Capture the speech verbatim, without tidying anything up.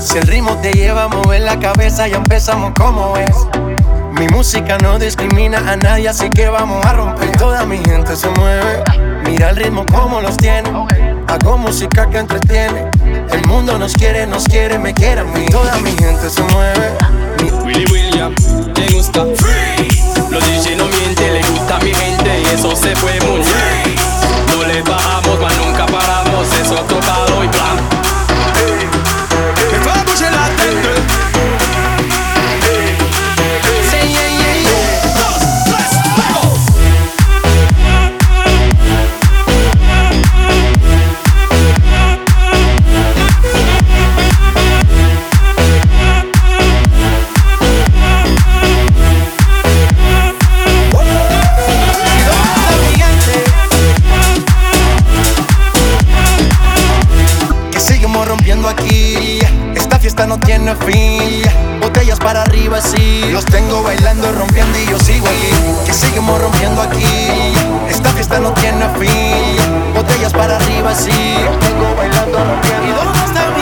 Si el ritmo te lleva a mover la cabeza, ya empezamos como es. Mi música no discrimina a nadie, así que vamos a romper. Toda mi gente se mueve, mira el ritmo como los tiene. Hago música que entretiene. El mundo nos quiere, nos quiere, me quiere a mí. Toda mi gente se mueve. Mi Willy William, le gusta Freeze. Los D J no mienten, le gusta a mi gente y eso se fue muy bien. No le bajamos, mas nunca paramos, es otro palo y bla. Que fue a bouger la tête. Say yeah, yeah, yeah. Dos, tres, vamos. Rompiendo aquí, esta fiesta no tiene fin. Botellas para arriba, sí. Los tengo bailando, rompiendo y yo sigo aquí. Que seguimos rompiendo aquí. Esta fiesta no tiene fin. Botellas para arriba, sí. Los tengo bailando, rompiendo. ¿Y dónde está mi